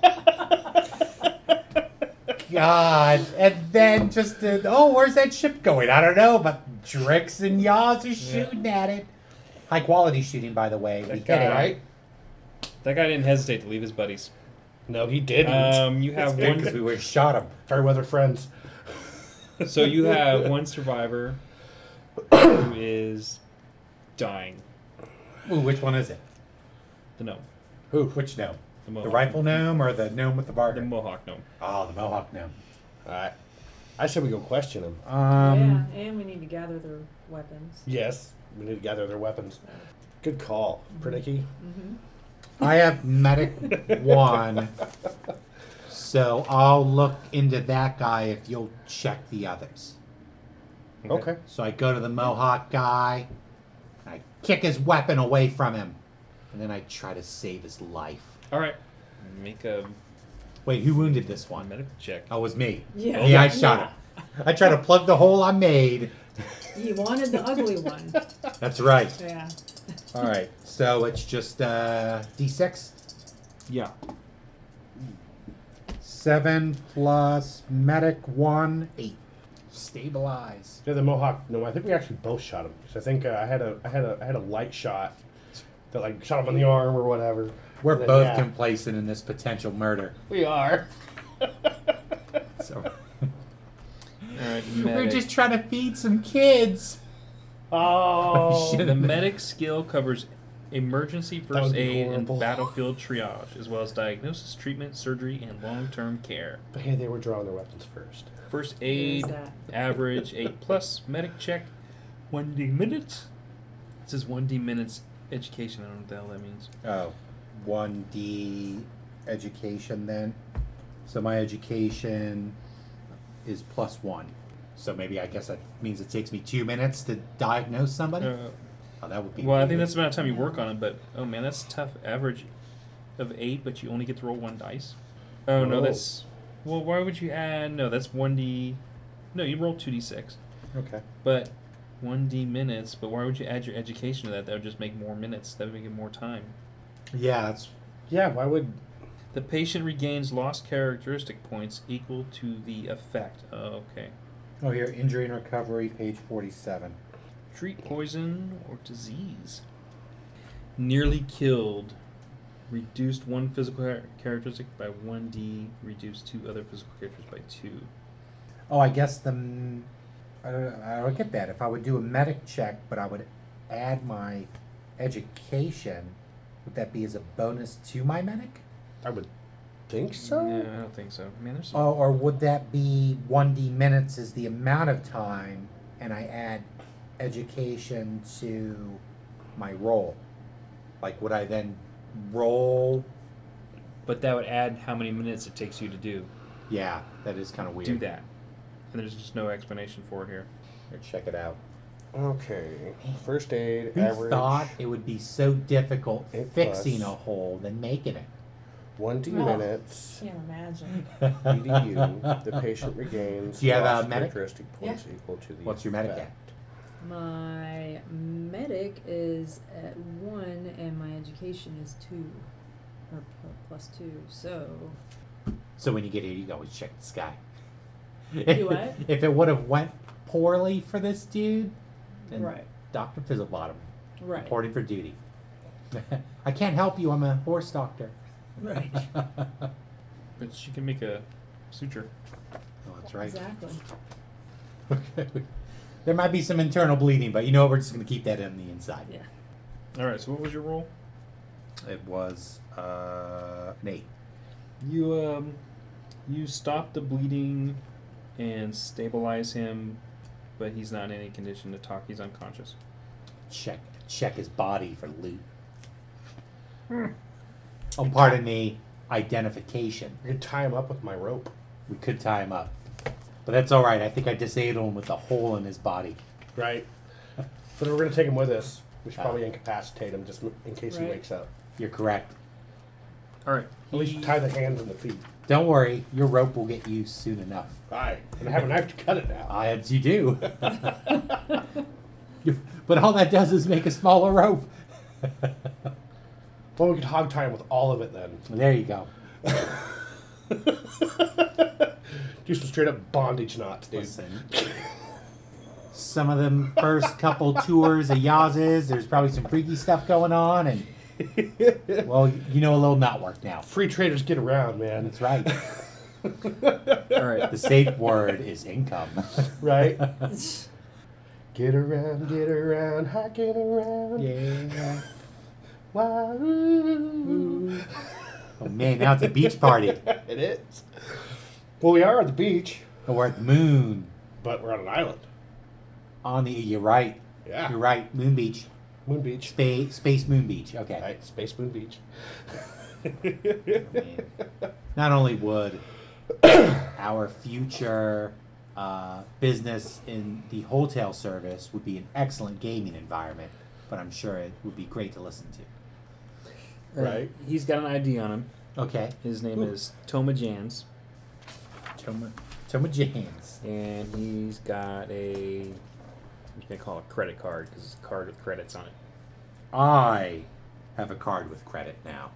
God, and then just where's that ship going? I don't know, but Drix and Yaws are shooting at it. High quality shooting, by the way. We get it. Right? That guy didn't hesitate to leave his buddies. No, he didn't. You have Because one. we would have shot him. Fair weather friends. So you have one survivor who is dying. Ooh, which one is it? The gnome. Who? Which gnome? The The Mohawk. rifle gnome or the gnome with the The barker? Mohawk gnome. Oh, the Mohawk gnome. All right. I said we go question him. Yeah, and we need to gather their weapons. Yes, we need to gather their weapons. Good call, Pernicky. Mm-hmm. I have medic 1, so I'll look into that guy if you'll check the others. Okay. So I go to the Mohawk guy, and I kick his weapon away from him, and then I try to save his life. All right. Make a Wait, who wounded this one? medical check. Oh, it was me. Yeah. Yeah, I shot him. I tried to plug the hole I made. You wanted the ugly one. That's right. Yeah. All right, so it's just D6. Yeah. 7 plus medic 1, 8. Stabilize. Yeah, the Mohawk. No, I think we actually both shot him. So I think I had a light shot that like shot him in the arm or whatever. We're And then, both yeah. complacent in this potential murder. We are. So All right. we're Medic. just trying to feed some kids. Oh. Shit. The medic skill covers emergency That first would be aid horrible. and battlefield triage, as well as diagnosis, treatment, surgery, and long-term care. But hey, they were drawing their weapons first. First aid, that? average 8+, medic check, 1d minutes. It says 1d minutes education. I don't know what the hell that means. Oh, 1D education then. So my education is +1. So maybe I guess that means it takes me 2 minutes to diagnose somebody. Oh, that would be. Well, I think weird. that's the amount of time you work on it, but oh man, that's tough. Average of 8, but you only get to roll 1 dice. Oh no, Oh. that's. Well, why would you add? No, that's 1d. No, you roll 2d6. Okay. But 1d minutes, but why would you add your education to that? That would just make more minutes. That would make it more time. Yeah, that's. Yeah, why would? The patient regains lost characteristic points equal to the effect. Oh, okay. Oh, here, injury and recovery, page 47. Treat poison or disease. Nearly killed. Reduced 1 physical characteristic by 1d. Reduced 2 other physical characteristics by 2. Oh, I guess I don't get that. If I would do a medic check, but I would add my education, would that be as a bonus to my medic? I would think so. No, I don't think so. Man, there's some... Or would that be 1d minutes is the amount of time, and I add education to my roll? Like, would I then roll? But that would add how many minutes it takes you to do. Yeah, that is kind of weird. Do that. And there's just no explanation for it here. Here, check it out. Okay. First aid, Who average. thought it would be so difficult 8 fixing plus. a hole than making it? 1d Oh. minutes. Can't imagine. EDU. The patient regains. Do you have a lost medic? characteristic points equal to the. What's your medic effect. at? My medic is at 1 and my education is 2. Or +2. So. So when you get here, you can always check the sky. Do what? If it would have went poorly for this dude, then Right. Dr. Fizzlebottom Right. reporting for duty. I can't help you. I'm a horse doctor. Right. But she can make a suture. Oh, that's right. Exactly. There might be some internal bleeding, but you know what? We're just going to keep that on the inside. Yeah. Alright, so what was your roll? It was an 8. You stop the bleeding and stabilize him, but he's not in any condition to talk. He's unconscious. Check his body for loot. Oh, pardon me. Identification. I could tie him up with my rope. We could tie him up. But that's all right. I think I disabled him with a hole in his body. Right. But if we're going to take him with us, we should probably incapacitate him just in case he Right. wakes up. You're correct. All right. At least tie the hands and the feet. Don't worry. Your rope will get used soon enough. Aye. And I have a knife to cut it now. As you do. But all that does is make a smaller rope. Well, we could hog tie him with all of it then. There you go. Do some straight up bondage knots, dude. Listen. Some of them first couple tours of Yaz's, there's probably some freaky stuff going on, and well, you know a little knot work now. Free traders get around, man. That's right. All right. The safe word is income. Right? Get around, hacking around. Yeah. Wow. Oh man, now it's a beach party. It is. Well, we are at the beach, Oh, we're at the moon. but we're on an island. You're right. Yeah. You're right. Moon Beach. Moon Beach. Space Moon Beach. Okay. Right, Space Moon Beach. Man. Not only would our future business in the hotel service would be an excellent gaming environment, but I'm sure it would be great to listen to. Right. He's got an ID on him. Okay. His name is Toma Jans, Toma James. and he's got a, I'm just gonna call it a credit card because it's a card with credits on it. I have a card with credit now.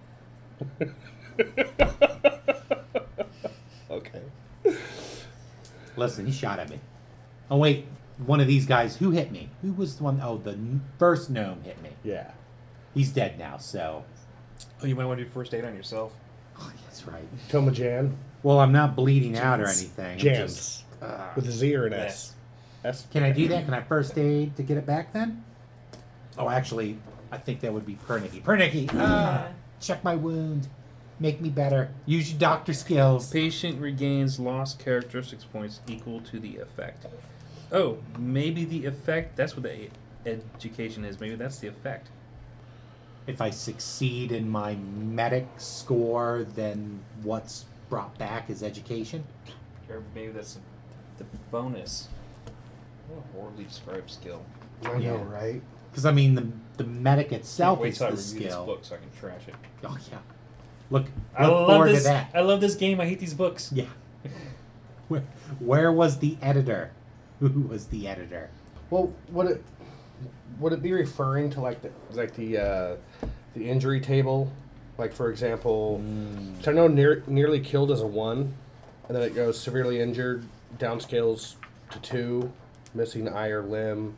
Okay. Listen, he shot at me. Oh wait, one of these guys, who hit me? Who was the one? Oh, the first gnome hit me. Yeah. He's dead now, so. Oh, you might want to do first aid on yourself. Oh, that's right. Toma Jan. Well, I'm not bleeding out or Jans. anything. I'm Jans. just- With a Z or an Yes. S. S. Can I do that? Can I first aid to get it back then? Oh, actually, I think that would be Pernicky. Pernicky! Check my wound. Make me better. Use your doctor skills. Patient regains lost characteristics points equal to the effect. Oh, maybe the effect, that's what the education is. Maybe that's the effect. If I succeed in my medic score, then what's brought back is education? Or maybe that's the bonus. What a horribly described skill. I know, right? Because, I mean, the medic itself Wait is till I the review this skill. book so I can trash it. Oh, yeah. Look I love forward this. to that. I love this game. I hate these books. Yeah. Where was the editor? Who was the editor? Well, would it be referring to the injury table? Like, for example, so I know nearly killed is a 1, and then it goes severely injured, downscales to 2, missing eye or limb,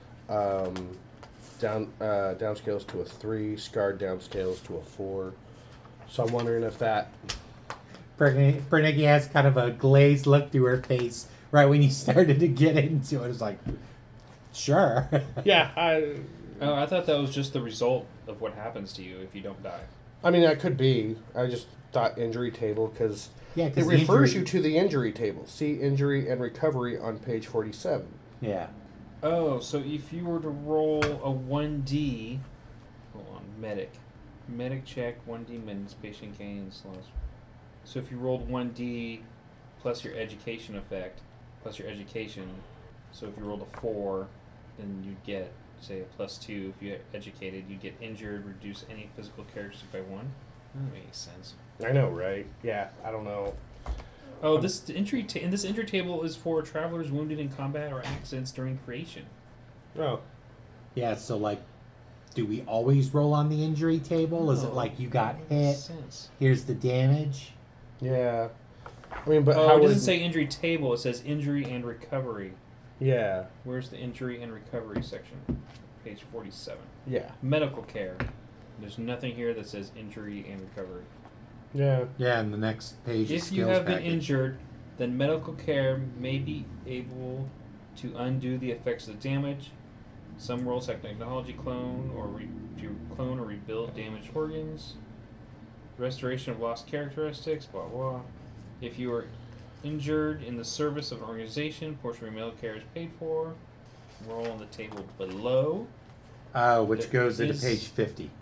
downscales to a 3, scarred downscales to a 4. So I'm wondering if that. Berniggy has kind of a glazed look through her face right when you started to get into it. It's like, sure. Yeah, Oh, I thought that was just the result of what happens to you if you don't die. I mean, that could be. I just thought injury table because Yeah, it 'cause the refers injury- you to the injury table. See injury and recovery on page 47. Yeah. Oh, so if you were to roll a 1D, hold on, medic check, 1D minutes, patient gains loss. So if you rolled 1D plus your education effect, plus your education, so if you rolled a 4, then you'd get, say, a +2. If you're educated, you'd get injured, reduce any physical characteristic by 1. That makes sense. I know, right? Yeah, I don't know. Oh, this injury this injury table is for travelers wounded in combat or accidents during creation. Oh, Yeah, so, like, do we always roll on the injury table? Is it No, like you got that makes hit, sense. here's the damage? yeah. I mean, but Oh, how it would doesn't say injury table. It says injury and recovery. Yeah, Where's the injury and recovery section? Page 47. yeah, Medical care. There's nothing here that says injury and recovery. yeah. Yeah, and the next page is If you skills have been package. injured, then medical care may be able to undo the effects of the damage. Some roles have technology clone or to clone or rebuild damaged organs. Restoration of lost characteristics, blah blah. If you are injured in the service of an organization, portion of your medical care is paid for. Roll on the table below. Which There goes into is- page 50.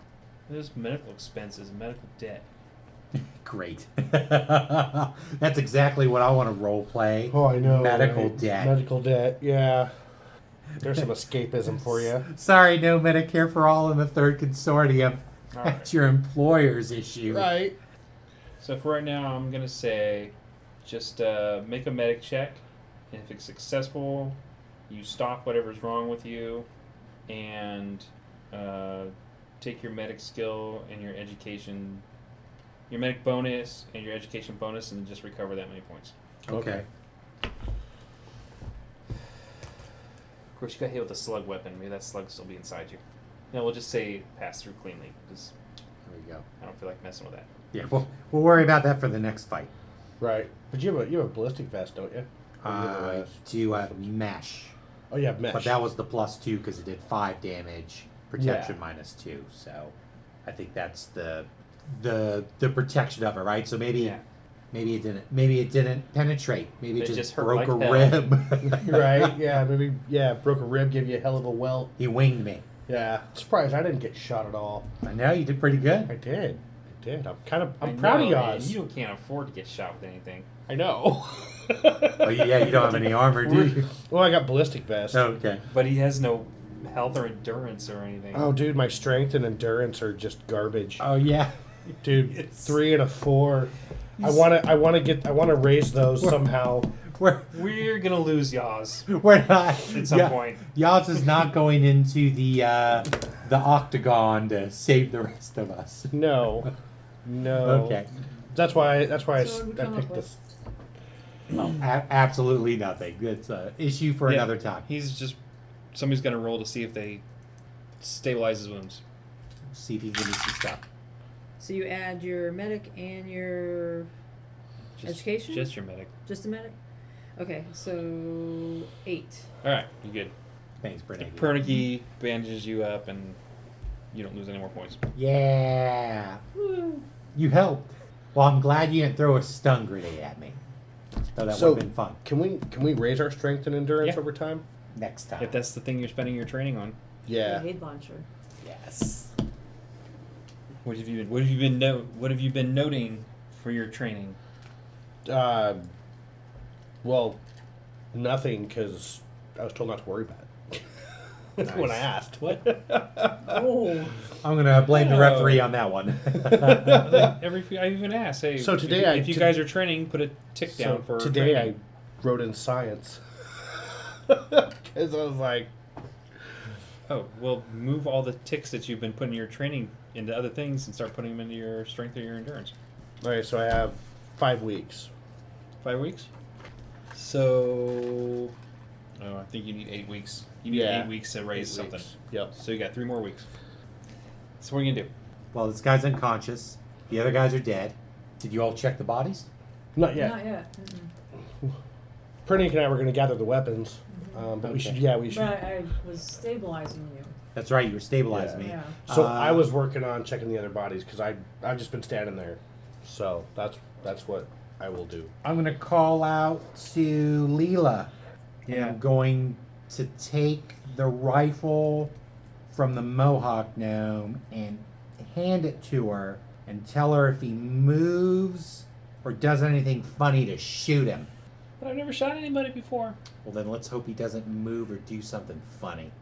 There's medical expenses, medical debt. Great. That's exactly what I want to role play. Oh, I know. Medical right? debt. Medical debt. Yeah. There's some escapism for you. Sorry, no Medicare for all in the third consortium. All That's right. your employer's issue. Right. So for right now, I'm gonna say, just make a medic check, and if it's successful, you stop whatever's wrong with you, and take your medic skill and your education, your medic bonus and your education bonus, and then just recover that many points. Okay. Of course, you got hit with a slug weapon. Maybe that slug still be inside you. No, we'll just say pass through cleanly, because There we go. I don't feel like messing with that. Yeah, we'll worry about that for the next fight. Right. But you have a ballistic vest, don't you? Or you have a I vest? do mesh. Oh, you have mesh. But that was the +2 because it did 5 damage, protection Yeah. -2. So I think that's the protection of it, right? So maybe Yeah. maybe it didn't penetrate. Maybe it It just just hurt broke like a hell. rib. Right. Yeah. Maybe. Yeah. Broke a rib. Gave you a hell of a welt. He winged me. Yeah. Surprised I didn't get shot at all. I know you did pretty good. I did. I did. I'm I proud know, of man, y'all. You can't afford to get shot with anything. I know. Oh yeah, you don't have any armor, do you? Well, I got ballistic vest. Okay. But he has no health or endurance or anything. Oh, dude, my strength and endurance are just garbage. Oh yeah. Dude, It's- 3 and a 4. I want to raise those somehow. We're gonna lose Yaz We're not at some point. Yaz is not going into the octagon to save the rest of us. No. No. Okay. That's why So I what we come picked up this. Absolutely nothing. It's an issue for Yeah. another time. He's just somebody's gonna roll to see if they stabilize his wounds. See if you can give me some stuff. So you add your medic and your Just, Education? Just your medic. just a medic. Okay, so 8. All right, you good. Thanks, Brittany. Pernicky bandages you up, and you don't lose any more points. Yeah. Woo. You helped. Well, I'm glad you didn't throw a stun grenade at me. So that So- would have been fun. Can we raise our strength and endurance Yeah. over time? Next time. If that's the thing you're spending your training on. Yeah. Grenade launcher. Yes. What have you been noting for your training? Well, nothing, because I was told not to worry about it. When I Nice. asked. What? Oh. I'm going to blame the Oh. referee on that one. I even asked, hey, So today if you guys are training, put a tick down for today training. I wrote in science. Because I was like, Oh, well, move all the ticks that you've been putting in your training into other things and start putting them into your strength or your endurance. okay, so I have 5 weeks. 5 weeks? So, I think you need 8 weeks. You need Yeah. 8 weeks to raise 8 something. weeks. Yep. So you got 3 more weeks. So what are you going to do? Well, this guy's unconscious. The other guys are dead. Did you all check the bodies? Not yet. Not yet. Mm-mm. Pernick and I were going to gather the weapons. But we Okay. should, yeah, we should. But I was stabilizing you. That's right. You were stabilizing me. Yeah. So I was working on checking the other bodies because I've just been standing there. So that's what I will do. I'm going to call out to Leela. And Yeah. I'm going to take the rifle from the Mohawk gnome and hand it to her and tell her if he moves or does anything funny to shoot him. But I've never shot anybody before. Well, then let's hope he doesn't move or do something funny.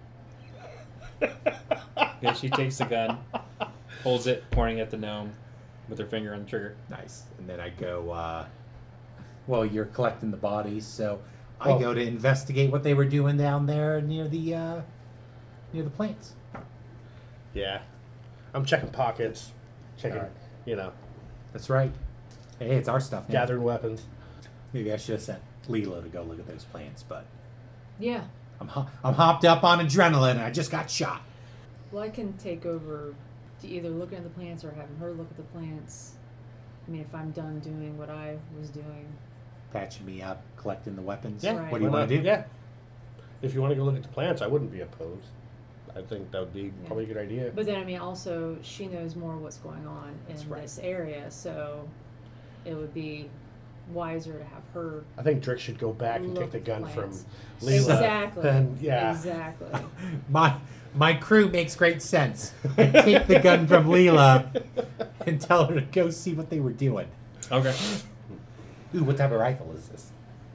Yeah, she takes the gun, holds it, pointing at the gnome with her finger on the trigger. Nice. And then I go, well, you're collecting the bodies, so I Oh. go to investigate what they were doing down there near the plants. Yeah. I'm checking pockets, checking, Alright. That's right. Hey, it's our stuff now. gathering weapons. Maybe I should have sent Leela to go look at those plants, but Yeah. I'm hopped up on adrenaline and I just got shot. Well, I can take over to either looking at the plants or having her look at the plants. I mean, if I'm done doing what I was doing. Patching me up, collecting the weapons. Yeah. Right. What do you Why want to not? do? Yeah. If you want to go look at the plants, I wouldn't be opposed. I think that would be probably a good idea. But then, I mean, also, she knows more what's going on That's in right. this area, so it would be wiser to have her I think Drick should go back and look take the at gun plants. from Leela. Exactly. And yeah. Exactly. My crew makes great sense. I take the gun from Leela and tell her to go see what they were doing. Okay. Ooh, what type of rifle is this?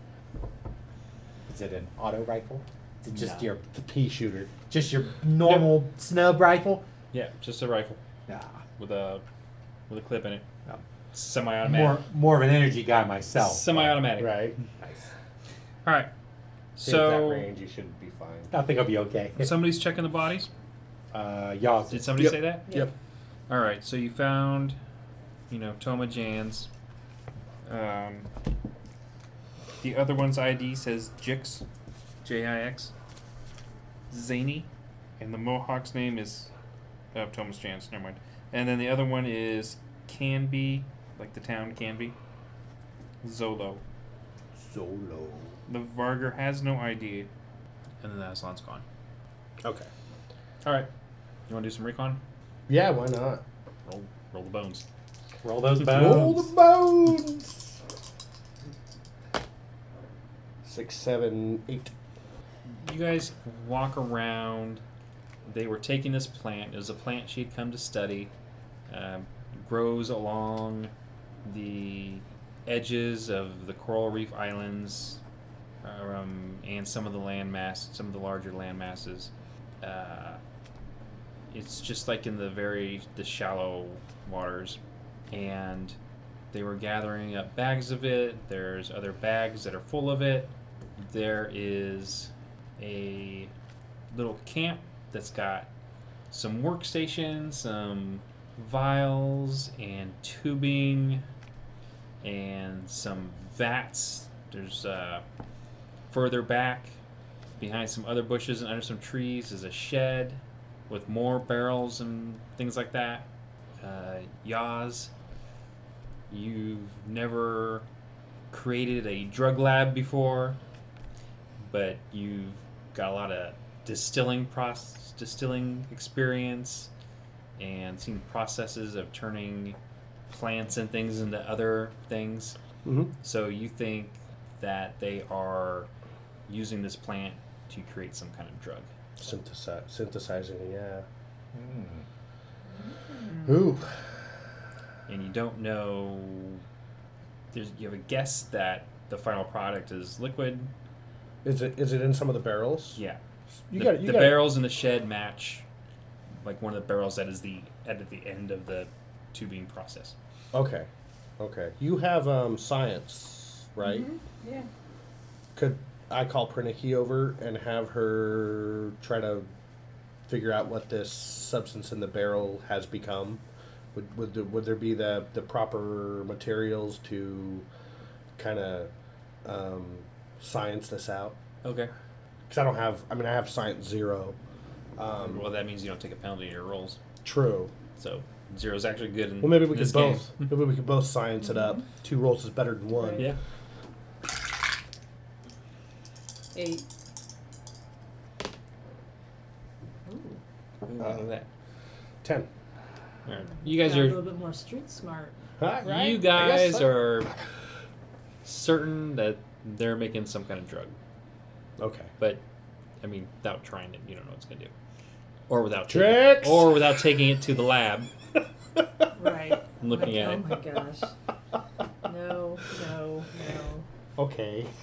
Is it an auto rifle? Is it just your The pea shooter. normal snub rifle? Yeah, just a rifle Nah. with a clip in it. No. Semi-automatic. More of an energy guy myself. Semi-automatic. Right. Nice. All right. So at that So range, you should be fine. I think I'll be okay. somebody's checking the bodies. Y'all. Did somebody Yep. say that? Yep. All right. So you found, Toma Jan's. The other one's ID says Jix, Jix, Zany, and the Mohawk's name is Thomas Jan's. Never mind. And then the other one is Canby, like the town Canby. Zolo. Solo. The Varger has no ID, and then the Aslan's gone. Okay. All right. You want to do some recon? Yeah, why not? Roll the bones. Roll those Roll bones. the bones. 6, 7, 8. You guys walk around. They were taking this plant. It was a plant she had come to study. Grows along the edges of the coral reef islands and some of the some of the larger land masses. It's just like in the shallow waters, and they were gathering up bags of it. There's other bags that are full of it. There is a little camp that's got some workstations, some vials and tubing, and some vats. There's further back, behind some other bushes and under some trees, is a shed with more barrels and things like that. Yaz, you've never created a drug lab before, but you've got a lot of distilling experience and seen processes of turning plants and things into other things. Mm-hmm. So you think that they are using this plant to create some kind of drug. Synthesizing it, yeah. Mm. Ooh. And you don't know. You have a guess that the final product is liquid. Is it in some of the barrels? Yeah. You the got it. barrels in the shed match like one of the barrels that is at the end of the tubing process. Okay. You have science, right? Mm-hmm. Yeah. Could I call Pernicki over and have her try to figure out what this substance in the barrel has become? Would there be the proper materials to kind of science this out? Okay. Because I have science 0. Well, that means you don't take a penalty in your rolls. True. So 0 is actually good in Well, maybe we this could game. both. Maybe we could both science it up. 2 rolls is better than 1. Right. Yeah. 8. Ooh. Look at that. 10. All right. You guys Got a are. little bit more street smart. Huh, right? You I guess guys so. are certain that they're making some kind of drug, Okay. but I mean, without trying it, you don't know what it's gonna do, or without Tricks! taking it to the lab Right. and looking Like, at oh it. my gosh. No. Okay.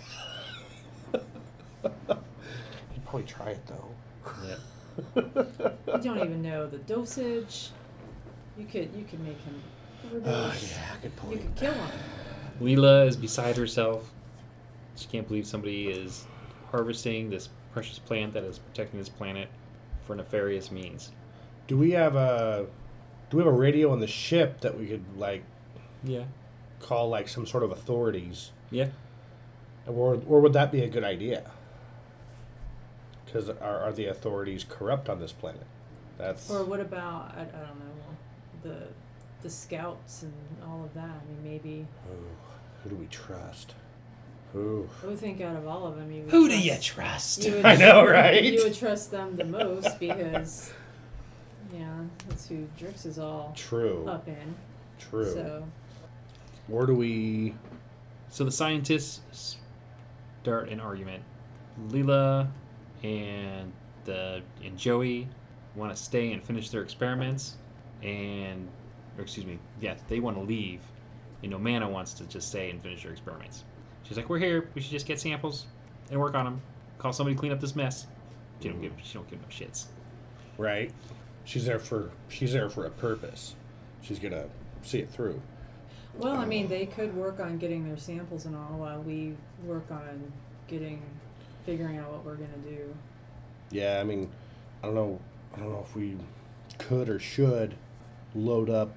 You'd probably try it though. Yeah. You don't even know the dosage. You could make him overdose. Yeah, good You point. could kill him. Leela is beside herself. She can't believe somebody is harvesting this precious plant that is protecting this planet for nefarious means. Do we have a radio on the ship that we could Yeah. call some sort of authorities? Yeah. Or would that be a good idea? Because are the authorities corrupt on this planet? That's Or what about I don't know the scouts and all of that? I mean, maybe. who do we trust? Who? I would think out of all of them, you would Who do trust- you trust? you would- I know, right? You would trust them the most because, that's who Drix is all True. up in. True. So, Where do we? So the scientists start an argument. Leela and Joey want to stay and finish their experiments, they want to leave, and Nomana wants to just stay and finish their experiments. She's like, we're here. We should just get samples and work on them. Call somebody to clean up this mess. She don't give no shits. Right. She's there for a purpose. She's gonna see it through. Well, I mean, they could work on getting their samples and all while we work on figuring out what we're gonna do. Yeah, I mean, I don't know if we could or should load up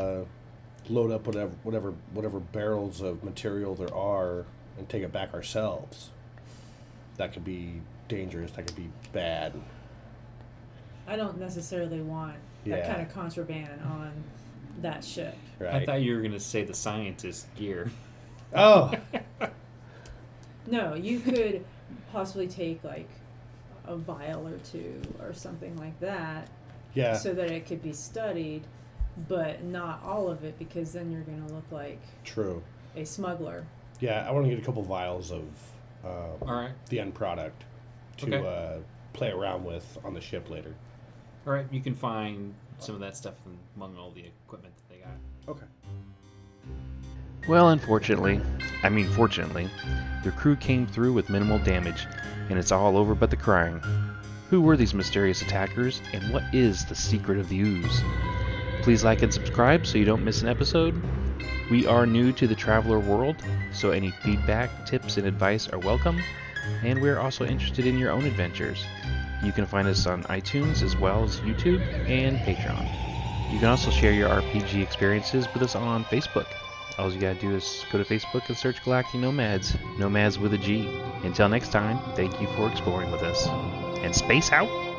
whatever barrels of material there are and take it back ourselves. That could be dangerous. That could be bad. I don't necessarily want that kind of contraband on that ship. Right. I thought you were going to say the scientist gear. Oh. No, you could possibly take like a vial or two or something like that. Yeah. So that it could be studied, but not all of it, because then you're going to look like True. a smuggler. Yeah, I want to get a couple vials of All right. the end product to play around with on the ship later. All right. You can find some of that stuff among all the equipment that they got. Okay. Well, fortunately, the crew came through with minimal damage, and it's all over but the crying. Who were these mysterious attackers, and what is the secret of the ooze? Please like and subscribe so you don't miss an episode. We are new to the Traveler world, so any feedback, tips, and advice are welcome, and we're also interested in your own adventures. You can find us on iTunes as well as YouTube and Patreon. You can also share your RPG experiences with us on Facebook. All you gotta do is go to Facebook and search Galactic Nomads, Nomads with a G. Until next time, thank you for exploring with us. And space out!